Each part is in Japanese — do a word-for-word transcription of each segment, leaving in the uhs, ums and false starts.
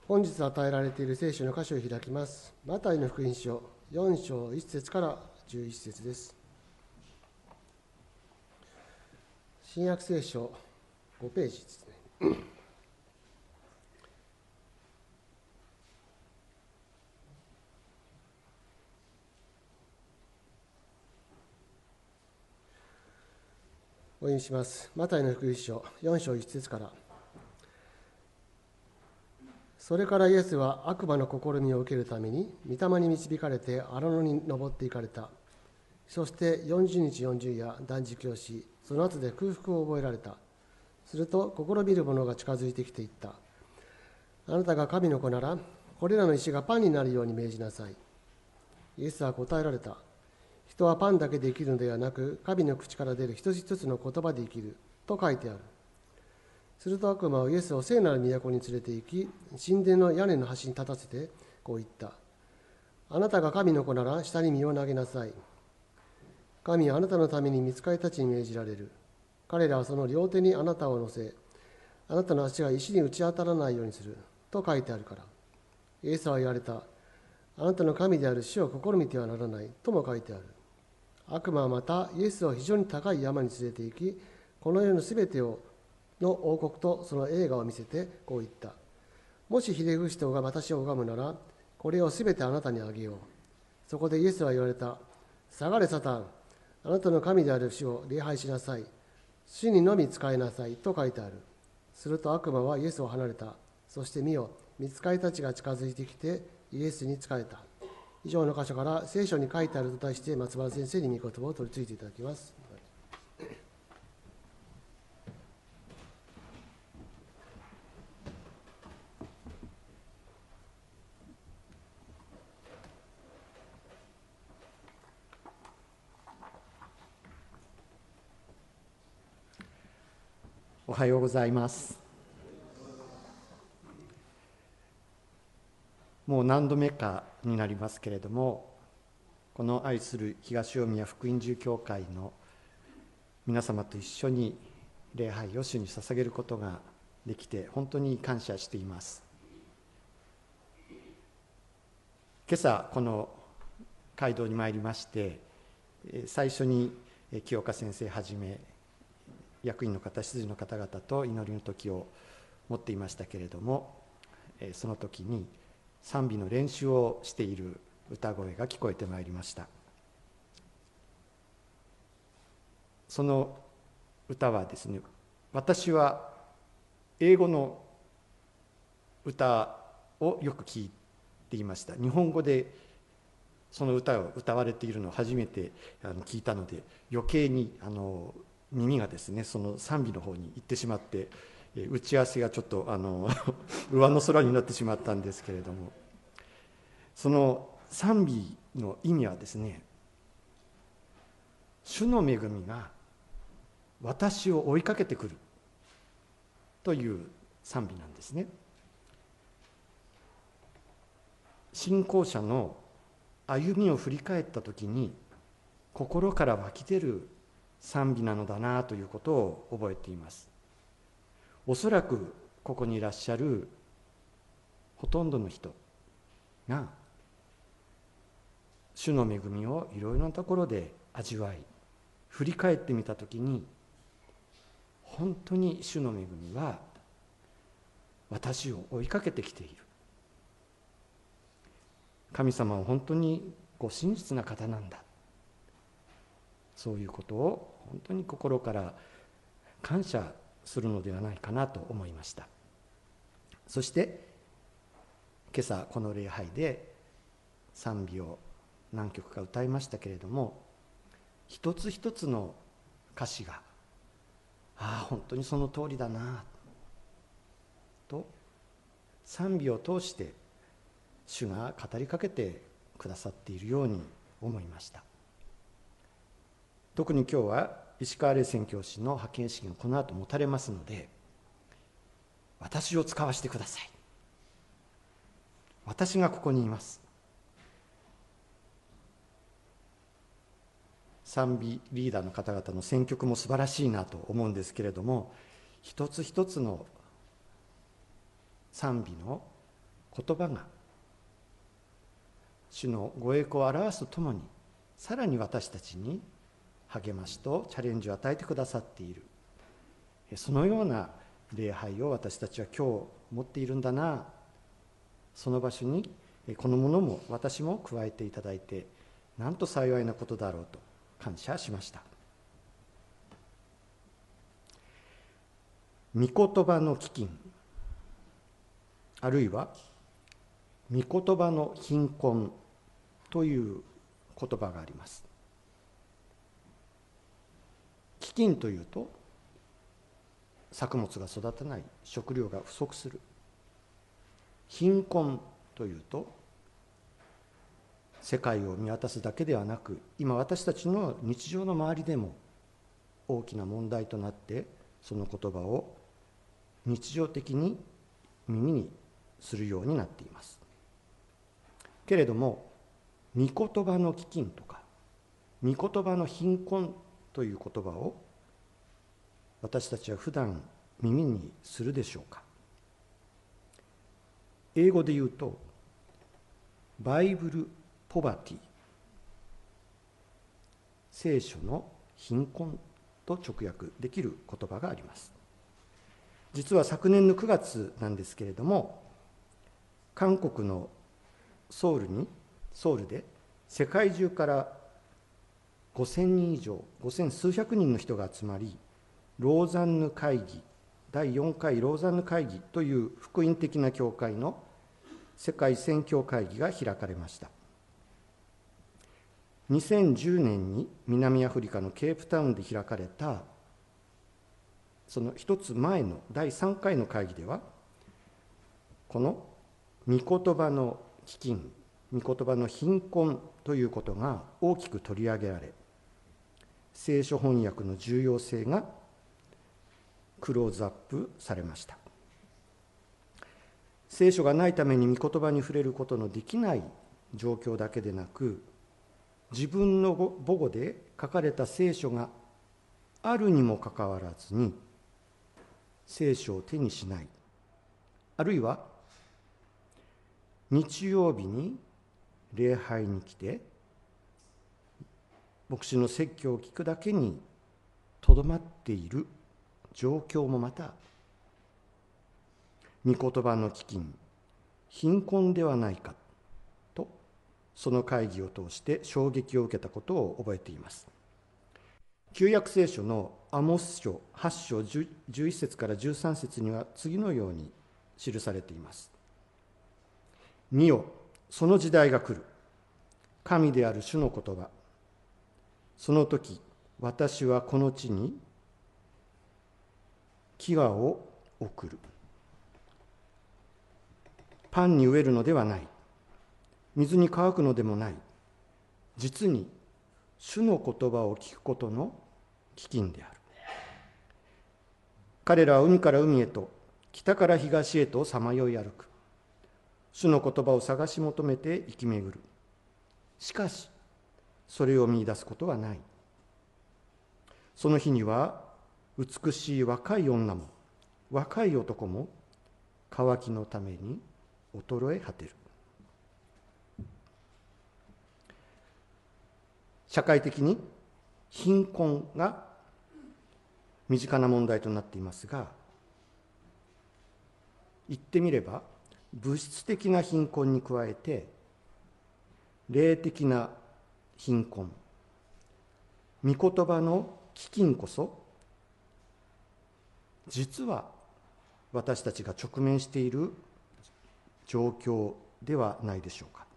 本日与えられている聖書の箇所を開きます。マタイの福音書よん章いち節からじゅういち節です。新約聖書ごページですね。お読みします。マタイの福音書よん章いち節から。それからイエスは悪魔の試みを受けるために御霊に導かれて荒野に登っていかれた。そしてよんじゅうにちよんじゅう夜断食をし、その後で空腹を覚えられた。すると試みる者が近づいてきていった。あなたが神の子なら、これらの石がパンになるように命じなさい。イエスは答えられた。人はパンだけで生きるのではなく、神の口から出る一つ一つの言葉で生きると書いてある。すると悪魔はイエスを聖なる都に連れて行き、神殿の屋根の端に立たせてこう言った。あなたが神の子なら下に身を投げなさい。神はあなたのために御使いたちに命じられる。彼らはその両手にあなたを乗せ、あなたの足が石に打ち当たらないようにすると書いてあるから。イエスは言われた。あなたの神である主を試みてはならないとも書いてある。悪魔はまたイエスを非常に高い山に連れて行き、この世のすべてをの王国とその栄華を見せてこう言った。もしひれ伏して私を拝むなら、これをすべてあなたにあげよう。そこでイエスは言われた。下がれサタン。あなたの神である主を礼拝しなさい。主にのみ仕えなさいと書いてある。すると悪魔はイエスを離れた。そして見よ、御使いたちが近づいてきてイエスに仕えた。以上の箇所から聖書に書いてあると題して松原先生に御言葉を取り次いでいただきます。 おはようございます。もう何度目かになりますけれども、この愛する東大宮福音住教会の皆様と一緒に礼拝を主に捧げることができて本当に感謝しています。今朝この街道に参りまして、最初に清岡先生はじめ役員の方、執事の方々と祈りの時を持っていましたけれども、その時に賛美の練習をしている歌声が聞こえてまいりました。その歌はですね、私は英語の歌をよく聞いていました。日本語でその歌を歌われているのを初めて聞いたので、余計にあの耳がですね、その賛美の方に行ってしまって、打ち合わせがちょっとあの上の空になってしまったんですけれども、その賛美の意味はですね、主の恵みが私を追いかけてくるという賛美なんですね。信仰者の歩みを振り返った時に心から湧き出る賛美なのだなということを覚えています。おそらくここにいらっしゃるほとんどの人が主の恵みをいろいろなところで味わい、振り返ってみたときに、本当に主の恵みは私を追いかけてきている。神様は本当にご真実な方なんだ。そういうことを本当に心から感謝するのではないかなと思いました。そして今朝この礼拝で賛美を何曲か歌いましたけれども、一つ一つの歌詞がああ本当にその通りだなと賛美を通して主が語りかけてくださっているように思いました。特に今日は石川霊宣教師の派遣式がこの後持たれますので、私を使わせてください、私がここにいます。賛美リーダーの方々の選曲も素晴らしいなと思うんですけれども、一つ一つの賛美の言葉が主のご栄光を表すとともに、さらに私たちに励ましとチャレンジを与えてくださっている、そのような礼拝を私たちは今日持っているんだな。その場所にこのものも私も加えていただいて、なんと幸いなことだろうと感謝しました。御言葉の飢饉、あるいは御言葉の貧困という言葉があります。飢饉というと、作物が育たない、食料が不足する。貧困というと、世界を見渡すだけではなく、今私たちの日常の周りでも大きな問題となって、その言葉を日常的に耳にするようになっています。けれども、御言葉の飢饉とか御言葉の貧困という言葉を私たちは普段耳にするでしょうか。英語で言うとバイブルポバティ、聖書の貧困と直訳できる言葉があります。実は昨年のくがつなんですけれども、韓国のソウルにソウルで世界中からごせんにん以上、ごせん数百人の人が集まり、ローザンヌ会議、だいよんかいローザンヌ会議という福音的な教会の世界宣教会議が開かれました。にせんじゅうねんに南アフリカのケープタウンで開かれたその一つ前のだいさんかいの会議では、この御言葉の飢饉、御言葉の貧困ということが大きく取り上げられ、聖書翻訳の重要性がクローズアップされました。聖書がないために御言葉に触れることのできない状況だけでなく、自分の母語で書かれた聖書があるにもかかわらずに聖書を手にしない、あるいは日曜日に礼拝に来て牧師の説教を聞くだけにとどまっている状況もまた、御言葉の飢饉、貧困ではないかと、その会議を通して衝撃を受けたことを覚えています。旧約聖書のアモス書はち章じゅういっ節からじゅうさん節には次のように記されています。見よ、その時代が来る。神である主の言葉。その時、私はこの地に飢餓を送る。パンに飢えるのではない。水に乾くのでもない。実に主の言葉を聞くことの飢饉である。彼らは海から海へと、北から東へとさまよい歩く。主の言葉を探し求めて生き巡る。しかし、それを見出すことはない。その日には、美しい若い女も、若い男も、渇きのために衰え果てる。社会的に貧困が身近な問題となっていますが、言ってみれば物質的な貧困に加えて霊的な貧困、御言葉の飢饉こそ実は私たちが直面している状況ではないでしょうか。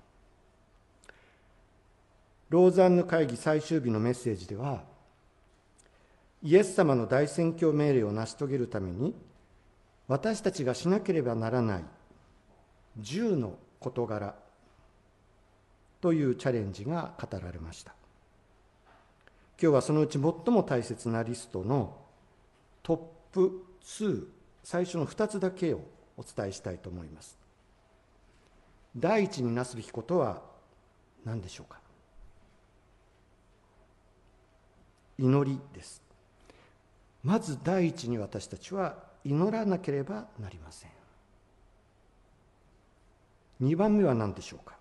ローザンヌ会議最終日のメッセージでは、イエス様の大宣教命令を成し遂げるために私たちがしなければならないじゅうの事柄というチャレンジが語られました。今日はそのうち最も大切なリストのトップに、最初のふたつだけをお伝えしたいと思います。第一になすべきことは何でしょうか。祈りです。まず第一に私たちは祈らなければなりません。 にばんめは何でしょうか。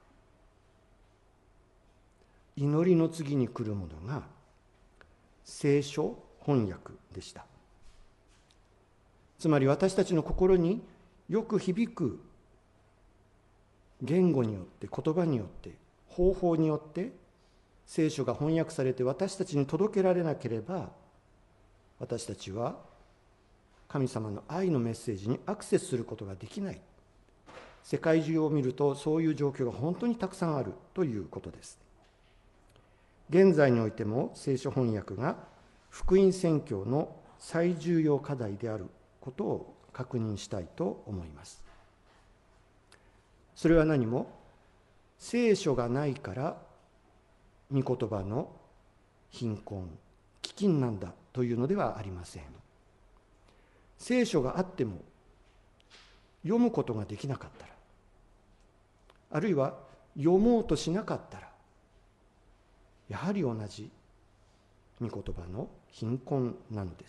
祈りの次に来るものが聖書翻訳でした。つまり私たちの心によく響く言語によって、言葉によって、方法によって聖書が翻訳されて私たちに届けられなければ、私たちは神様の愛のメッセージにアクセスすることができない。世界中を見るとそういう状況が本当にたくさんあるということです。現在においても聖書翻訳が福音宣教の最重要課題であることを確認したいと思います。それは何も聖書がないから御言葉の貧困、飢饉なんだというのではありません。聖書があっても読むことができなかったら、あるいは読もうとしなかったら、やはり同じ御言葉の貧困なのです。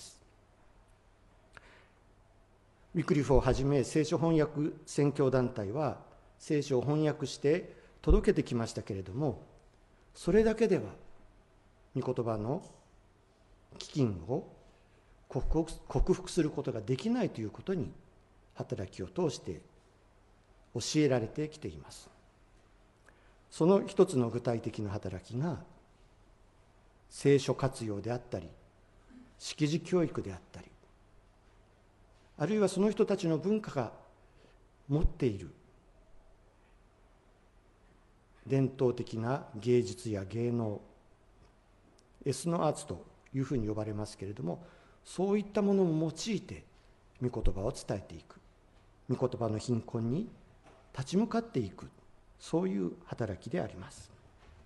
ウィクリフをはじめ聖書翻訳宣教団体は聖書を翻訳して届けてきましたけれども、それだけでは御言葉の飢饉を克服することができないということに働きを通して教えられてきています。その一つの具体的な働きが聖書活用であったり、識字教育であったり、あるいはその人たちの文化が持っている伝統的な芸術や芸能、エスノアーツというふうに呼ばれますけれども、そういったものを用いて御言葉を伝えていく、御言葉の貧困に立ち向かっていく、そういう働きであります。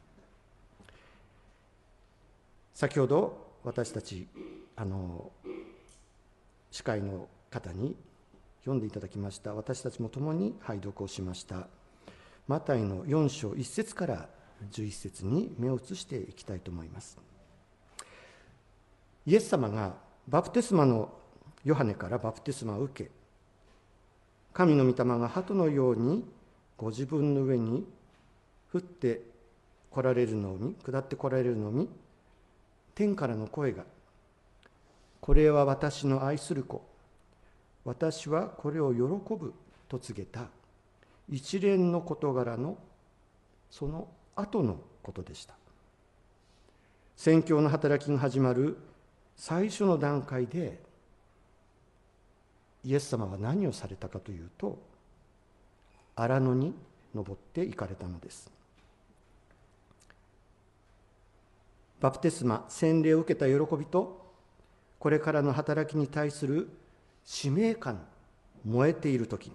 先ほど私たちあの司会の方に読んでいただきました、私たちも共に拝読をしましたマタイのよん章いっ節からじゅういち節に目を移していきたいと思います。イエス様がバプテスマのヨハネからバプテスマを受け、神の御霊が鳩のようにご自分の上に降って来られるのを見、下って来られるのを見、天からの声が、これは私の愛する子、私はこれを喜ぶと告げた一連の事柄のその後のことでした。宣教の働きが始まる最初の段階でイエス様は何をされたかというと、荒野に登って行かれたのです。バプテスマ、洗礼を受けた喜びと、これからの働きに対する使命感、燃えているときに、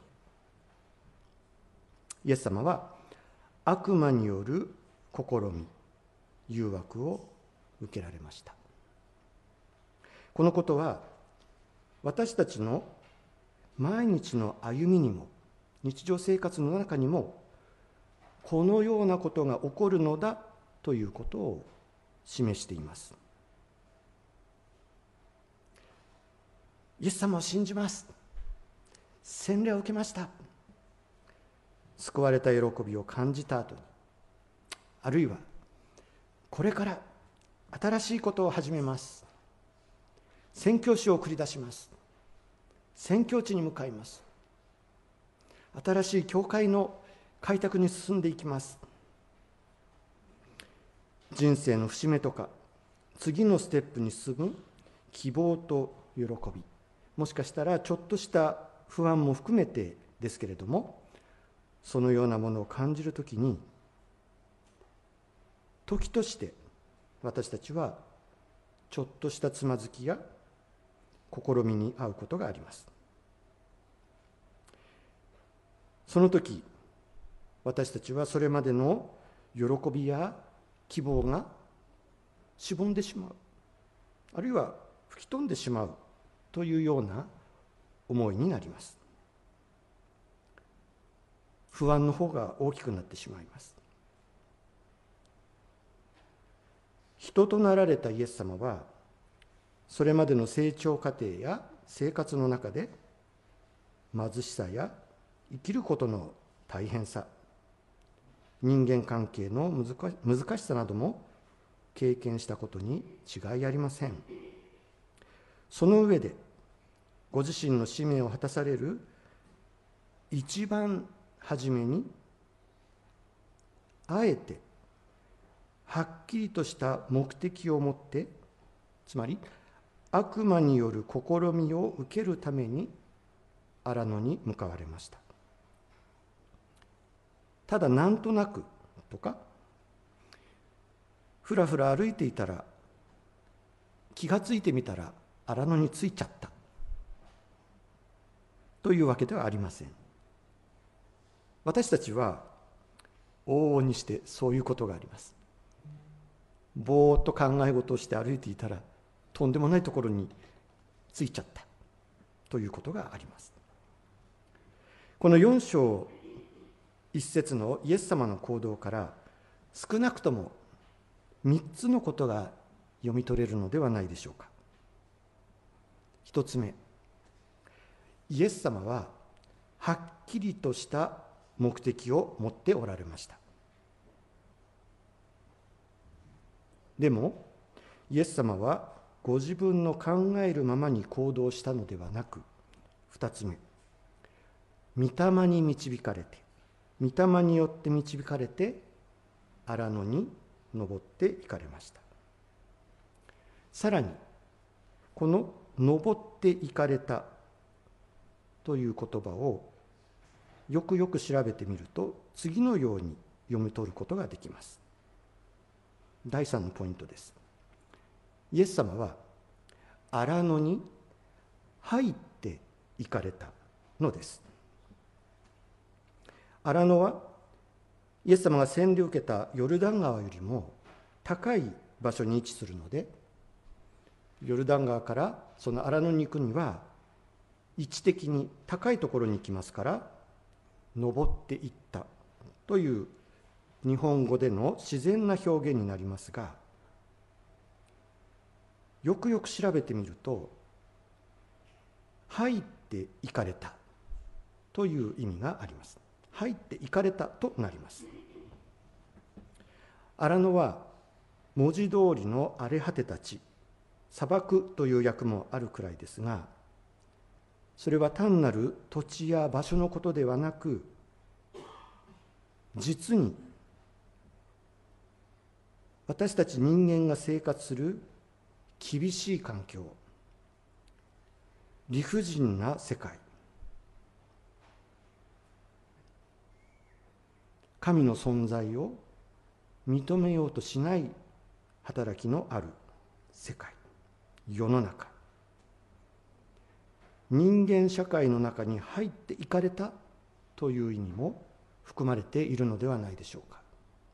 イエス様は悪魔による試み、誘惑を受けられました。このことは私たちの毎日の歩みにも、日常生活の中にもこのようなことが起こるのだということを示しています。イエス様を信じます、洗礼を受けました、救われた喜びを感じた後に、あるいはこれから新しいことを始めます、宣教師を送り出します、宣教地に向かいます、新しい教会の開拓に進んでいきます、人生の節目とか次のステップに進む希望と喜び、もしかしたらちょっとした不安も含めてですけれども、そのようなものを感じるときに、時として私たちはちょっとしたつまずきや試みに遭うことがあります。その時、私たちはそれまでの喜びや希望がしぼんでしまう、あるいは吹き飛んでしまうというような思いになります。不安の方が大きくなってしまいます。人となられたイエス様は、それまでの成長過程や生活の中で貧しさや生きることの大変さ、 人間関係の難しさなども経験したことに違いありません。その上で、ご自身の使命を果たされる一番初めに、あえてはっきりとした目的を持って、つまり悪魔による試みを受けるために荒野に向かわれました。ただなんとなくとか、ふらふら歩いていたら気がついてみたら荒野に着いちゃったというわけではありません。私たちは往々にしてそういうことがあります。ぼーっと考え事をして歩いていたらとんでもないところに着いちゃったということがあります。このよん章いち節のイエス様の行動から少なくともみっつのことが読み取れるのではないでしょうか。一つ目、イエス様ははっきりとした目的を持っておられました。でもイエス様はご自分の考えるままに行動したのではなく、二つ目、御霊に導かれて、御霊によって導かれて荒野に登っていかれました。さらにこの登っていかれたという言葉をよくよく調べてみると、次のように読み取ることができます。だいさんのポイントです。イエス様は荒野に入っていかれたのです。荒野はイエス様が洗礼を受けたヨルダン川よりも高い場所に位置するので、ヨルダン川からその荒野に行くには位置的に高いところに行きますから、登っていったという日本語での自然な表現になりますが、よくよく調べてみると、入っていかれたという意味があります。入っていかれたとなります。荒野は文字通りの荒れ果てた地、砂漠という訳もあるくらいですが、それは単なる土地や場所のことではなく、実に私たち人間が生活する厳しい環境、理不尽な世界、神の存在を認めようとしない働きのある世界、世の中、人間社会の中に入っていかれたという意味も含まれているのではないでしょうか。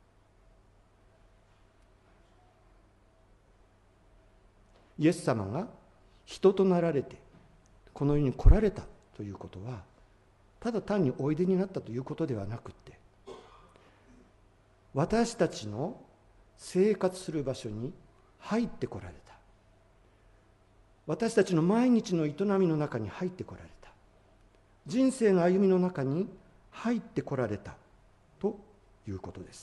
イエス様が人となられてこの世に来られたということは、ただ単においでになったということではなくて、私たちの生活する場所に入ってこられた、私たちの毎日の営みの中に入ってこられた、人生の歩みの中に入ってこられたということです。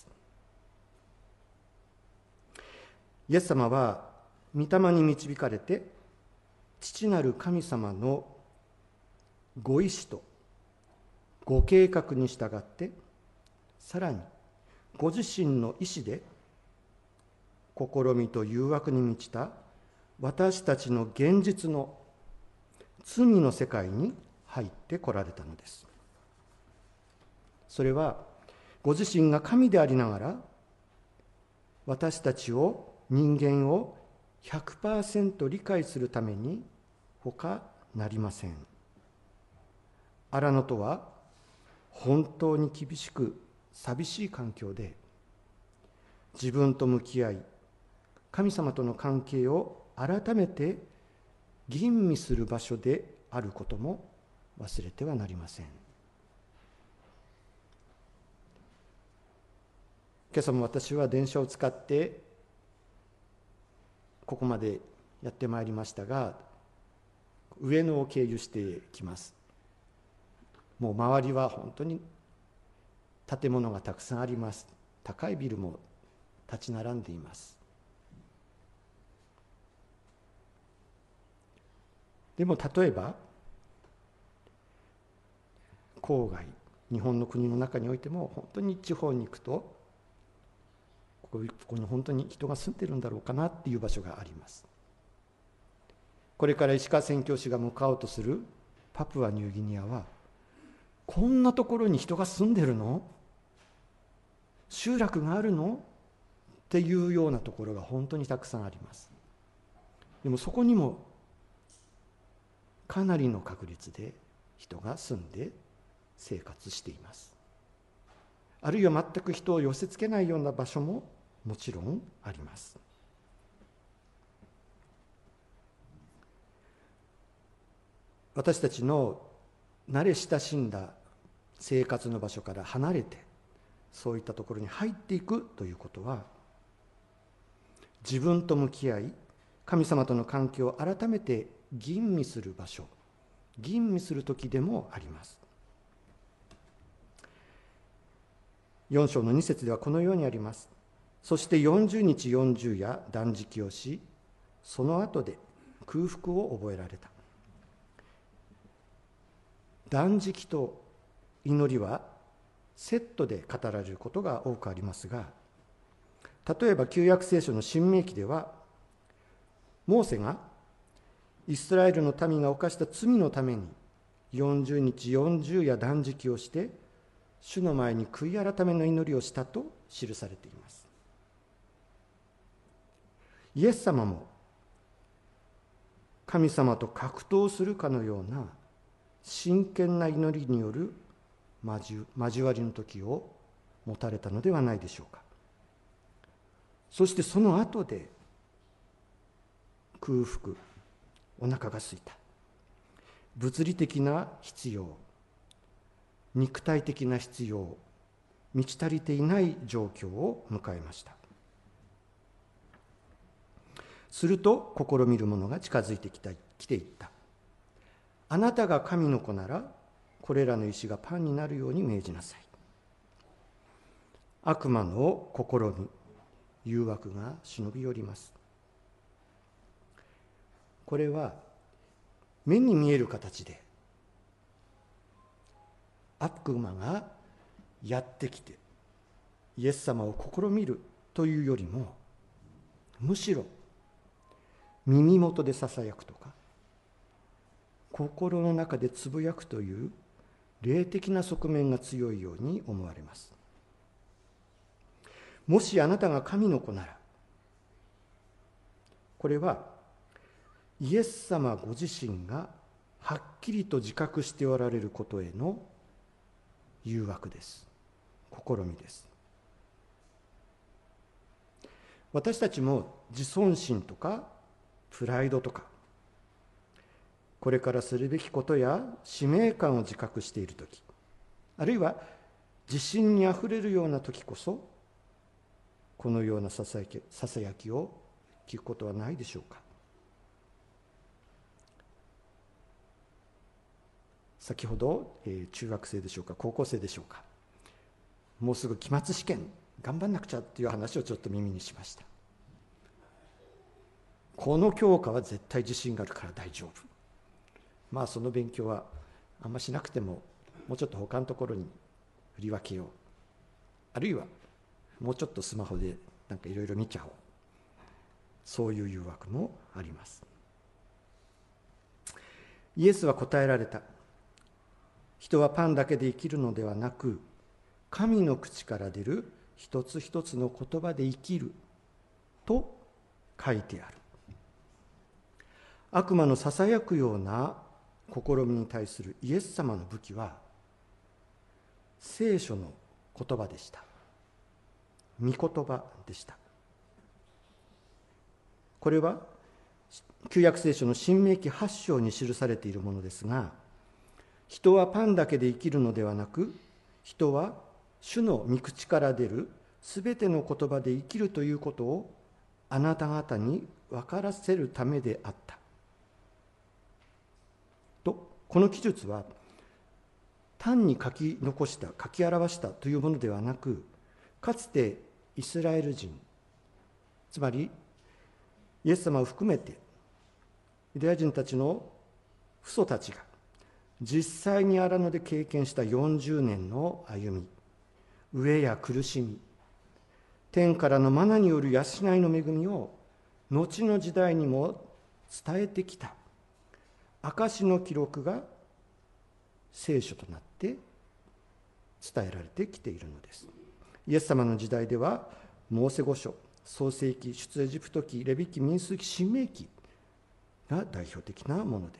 イエス様は御霊に導かれて、父なる神様のご意志とご計画に従って、さらにご自身の意志で試みと誘惑に満ちた私たちの現実の罪の世界に入ってこられたのです。それはご自身が神でありながら、私たちを、人間を ひゃくパーセント 理解するために他なりません。荒野とは本当に厳しく寂しい環境で、自分と向き合い神様との関係を改めて吟味する場所であることも忘れてはなりません。今朝も私は電車を使ってここまでやってまいりましたが、上野を経由してきます。もう周りは本当に建物がたくさんあります。 高いビルも立ち並んでいます。でも例えば郊外、日本の国の中においても本当に地方に行くと、ここに本当に人が住んでるんだろうかなっていう場所があります。これから石川宣教師が向かおうとするパプアニューギニアは、こんなところに人が住んでるの？集落があるの？っていうようなところが本当にたくさんあります。でもそこにもかなりの確率で人が住んで生活しています。あるいは全く人を寄せつけないような場所ももちろんあります。私たちの慣れ親しんだ生活の場所から離れて、そういったところに入っていくということは、自分と向き合い、神様との関係を改めて吟味する場所、吟味する時でもあります。よん章のに節ではこのようにあります。そしてよんじゅうにちよんじゅう夜断食をし、その後で空腹を覚えられた。断食と祈りはセットで語られることが多くありますが、例えば旧約聖書の申命記では、モーセがイスラエルの民が犯した罪のためによんじゅうにちよんじゅう夜断食をして主の前に悔い改めの祈りをしたと記されています。イエス様も神様と格闘するかのような真剣な祈りによる交わりの時を持たれたのではないでしょうか。そしてその後で空腹、お腹が空いた、物理的な必要、肉体的な必要、満ち足りていない状況を迎えました。すると試みる者が近づいてきた、来ていった。あなたが神の子なら、これらの石がパンになるように命じなさい。悪魔の試み、誘惑が忍び寄ります。これは目に見える形で悪魔がやってきてイエス様を試みるというよりも、むしろ耳元でささやくとか心の中でつぶやくという霊的な側面が強いように思われます。もしあなたが神の子なら、これはイエス様ご自身がはっきりと自覚しておられることへの誘惑です。試みです。私たちも自尊心とかプライドとか、これからするべきことや使命感を自覚しているとき、あるいは自信にあふれるようなときこそ、このようなささやき、ささやきを聞くことはないでしょうか。先ほど、えー、中学生でしょうか、高校生でしょうか、もうすぐ期末試験頑張んなくちゃっていう話をちょっと耳にしました。この教科は絶対自信があるから大丈夫、まあその勉強はあんましなくてももうちょっと他のところに振り分けよう、あるいはもうちょっとスマホでなんかいろいろ見ちゃおう、そういう誘惑もあります。イエスは答えられた。人はパンだけで生きるのではなく、神の口から出る一つ一つの言葉で生きると書いてある。悪魔のささやくような試みに対するイエス様の武器は聖書の言葉でした。御言葉でした。これは旧約聖書の申命記はち章に記されているものですが、人はパンだけで生きるのではなく、人は主の御口から出るすべての言葉で生きるということをあなた方に分からせるためであったと。この記述は単に書き残した、書き表したというものではなく、 かつてイスラエル人、つまりイエス様を含めてユダヤ人たちの父祖たちが実際に荒野で経験したよんじゅうねんの歩み、飢えや苦しみ、天からのマナによる養いの恵みを後の時代にも伝えてきた証の記録が聖書となって伝えられてきているのです。イエス様の時代ではモーセ五書、創世記、出エジプト記、レビ記、民数記、申命記が代表的なものです。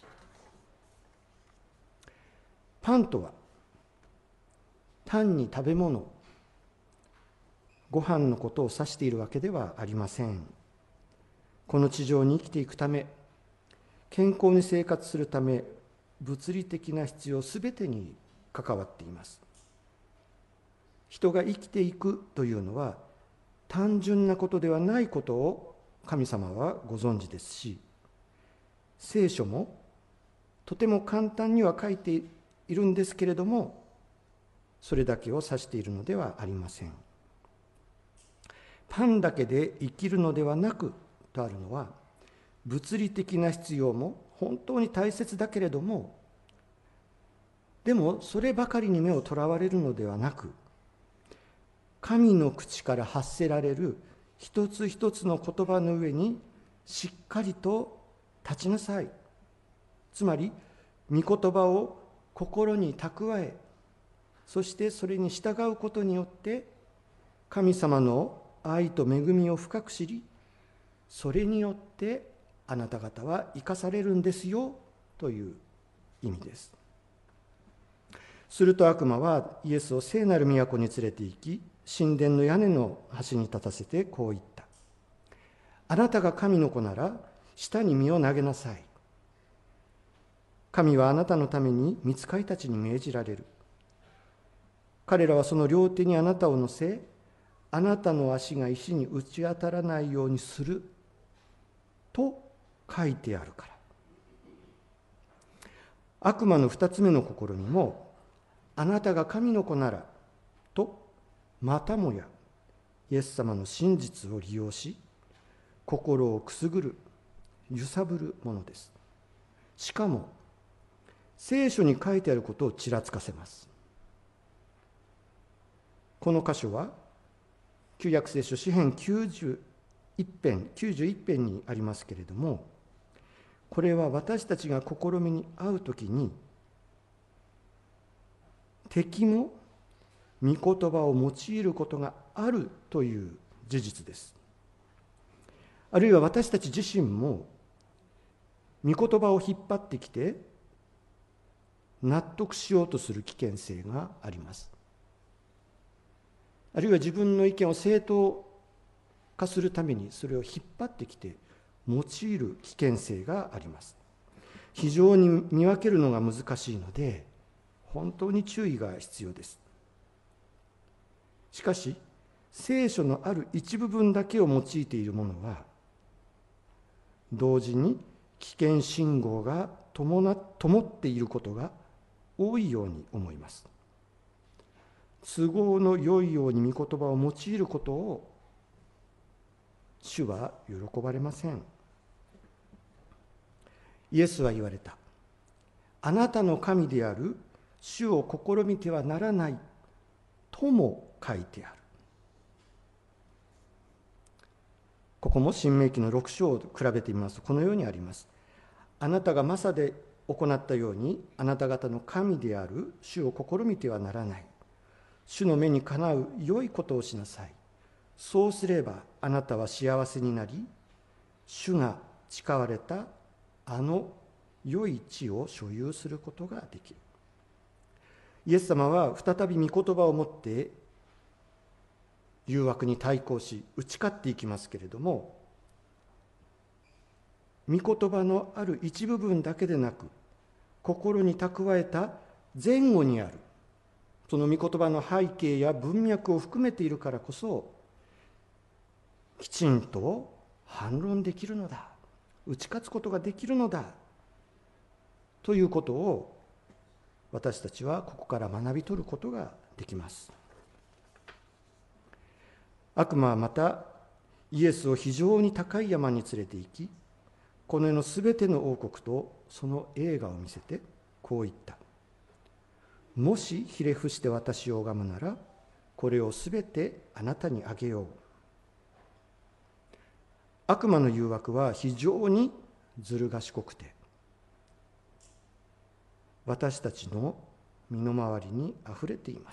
パンとは単に食べ物、ご飯のことを指しているわけではありません。この地上に生きていくため、健康に生活するため、物理的な必要すべてに関わっています。人が生きていくというのは単純なことではないことを神様はご存知ですし、聖書もとても簡単には書いているんですけれども、それだけを指しているのではありません。パンだけで生きるのではなくとあるのは、物理的な必要も本当に大切だけれども、でもそればかりに目をとらわれるのではなく、神の口から発せられる一つ一つの言葉の上にしっかりと立ちなさい。つまり御言葉を心に蓄え、そしてそれに従うことによって神様の愛と恵みを深く知り、それによってあなた方は生かされるんですよという意味です。すると悪魔はイエスを聖なる都に連れて行き、神殿の屋根の端に立たせてこう言った。あなたが神の子なら下に身を投げなさい。神はあなたのために御使いたちに命じられる。彼らはその両手にあなたを乗せ、あなたの足が石に打ち当たらないようにすると書いてあるから。悪魔の二つ目の試みも、あなたが神の子ならとまたもやイエス様の真実を利用し、心をくすぐる、揺さぶるものです。しかも聖書に書いてあることをちらつかせます。この箇所は旧約聖書詩編きゅうじゅういち編きゅうじゅういち編にありますけれども、これは私たちが試みに遭うときに、敵も御言葉を用いることがあるという事実です。あるいは私たち自身も御言葉を引っ張ってきて納得しようとする危険性があります。あるいは自分の意見を正当化するためにそれを引っ張ってきて用いる危険性があります。非常に見分けるのが難しいので本当に注意が必要です。しかし聖書のある一部分だけを用いているものは同時に危険信号が伴灯っていることが多いように思います。都合の良いように御言葉を用いることを主は喜ばれません。イエスは言われた。あなたの神である主を試みてはならないとも書いてある。ここも申命記のろく章を比べてみますとこのようにあります。あなたがマサで行ったようにあなた方の神である主を試みてはならない。主の目にかなう良いことをしなさい。そうすればあなたは幸せになり、主が誓われたあの良い地を所有することができる。イエス様は再び御言葉を持って誘惑に対抗し打ち勝っていきますけれども、御言葉のある一部分だけでなく心に蓄えた前後にあるその御言葉の背景や文脈を含めているからこそきちんと反論できるのだ、打ち勝つことができるのだということを私たちはここから学び取ることができます。 悪魔はまたイエスを非常に高い山に連れて行き、この世のすべての王国とその栄華を見せてこう言った。もしひれ伏して私を拝むなら、これをすべてあなたにあげよう。悪魔の誘惑は非常にずる賢くて、私たちの身の回りにあふれています。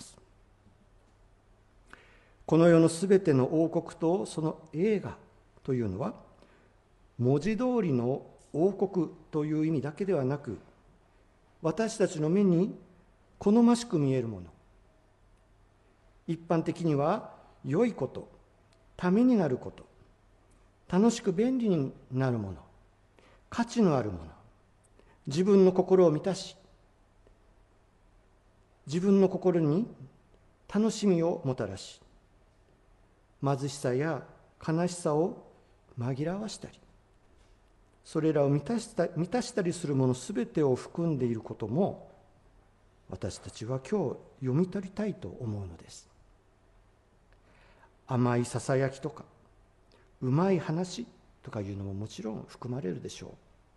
この世のすべての王国とその栄華というのは、文字通りの王国という意味だけではなく、私たちの目に好ましく見えるもの、一般的には良いこと、ためになること、楽しく便利になるもの、価値のあるもの、自分の心を満たし、自分の心に楽しみをもたらし、貧しさや悲しさを紛らわしたり、それらを満たした、満たしたりするものすべてを含んでいることも、私たちは今日読み取りたいと思うのです。甘いささやきとか、うまい話とかいうのももちろん含まれるでしょう。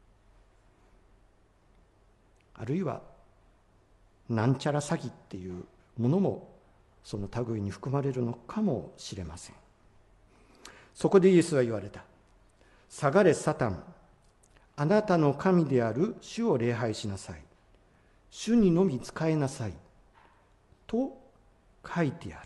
あるいは、なんちゃら詐欺っていうものもその類に含まれるのかもしれません。そこでイエスは言われた。下がれサタン、あなたの神である主を礼拝しなさい。主にのみ仕えなさい。と書いてある。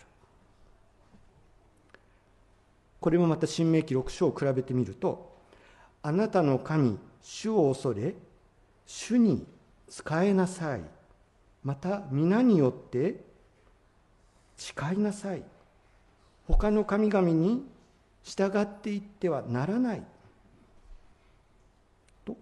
これもまた申命記ろく章を比べてみると、あなたの神、主を恐れ、主に仕えなさい。また皆によって誓いなさい。他の神々に従っていってはならない。と、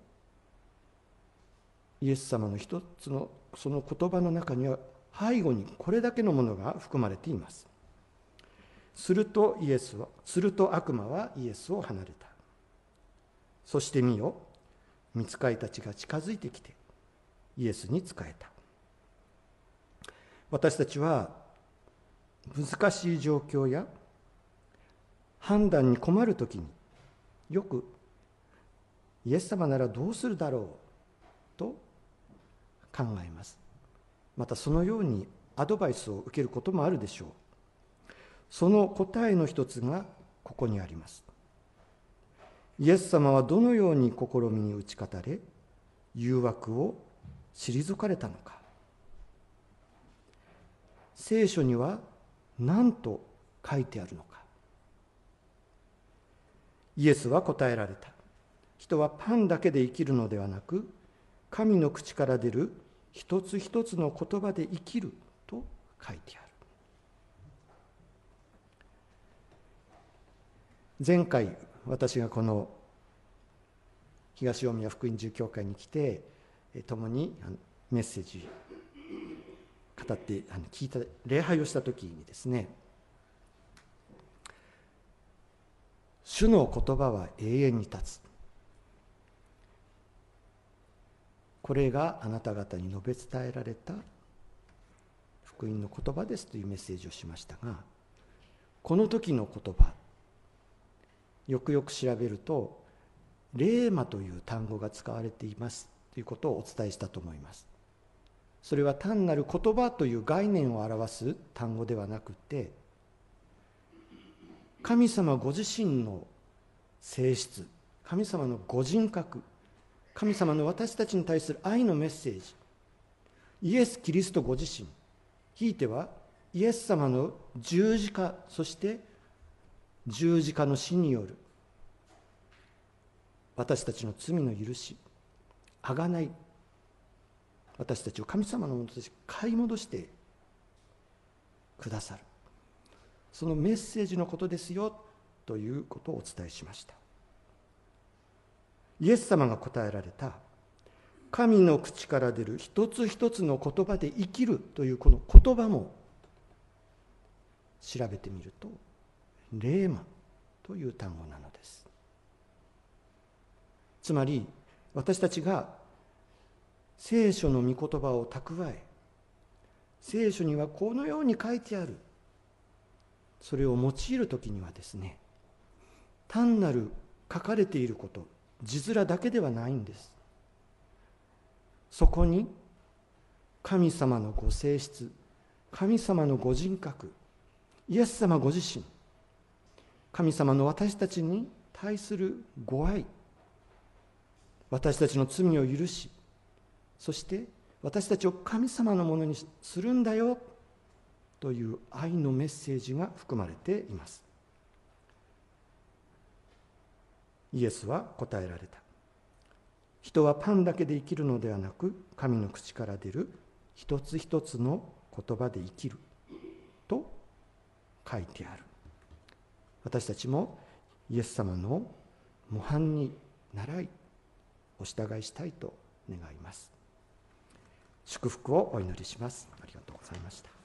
イエス様の一つのその言葉の中には背後にこれだけのものが含まれています。するとイエスは、すると悪魔はイエスを離れた。そして見よ、御使いたちが近づいてきてイエスに仕えた。私たちは難しい状況や判断に困るときによくイエス様ならどうするだろうと考えます。またそのようにアドバイスを受けることもあるでしょう。その答えの一つがここにあります。イエス様はどのように試みに打ち勝たれ、誘惑を退かれたのか。聖書には何と書いてあるのか。イエスは答えられた。人はパンだけで生きるのではなく、神の口から出る一つ一つの言葉で生きると書いてある。前回私がこの東大宮福音住教会に来て共にメッセージ語ってあの聞いた礼拝をした時にですね、主の言葉は永遠に立つ、これがあなた方に述べ伝えられた福音の言葉ですというメッセージをしましたが、この時の言葉、よくよく調べるとレーマという単語が使われていますということをお伝えしたと思います。それは単なる言葉という概念を表す単語ではなくて、神様ご自身の性質、神様のご人格、神様の私たちに対する愛のメッセージ、イエス・キリストご自身、ひいてはイエス様の十字架、そして十字架の死による私たちの罪の許し、贖い、私たちを神様のものとして買い戻してくださる、そのメッセージのことですよということをお伝えしました。イエス様が答えられた神の口から出る一つ一つの言葉で生きるというこの言葉も調べてみるとレーマという単語なのです。つまり私たちが聖書の御言葉を蓄え、聖書にはこのように書いてある、 それを用いるときにはですね、単なる書かれていること、字面だけではないんです。そこに神様のご性質、神様のご人格、イエス様ご自身、神様の私たちに対するご愛、私たちの罪を許し、そして私たちを神様のものにするんだよという愛のメッセージが含まれています。イエスは答えられた。人はパンだけで生きるのではなく、神の口から出る一つ一つの言葉で生きると書いてある。私たちもイエス様の模範に倣いお従いしたいと願います。祝福をお祈りします。ありがとうございました。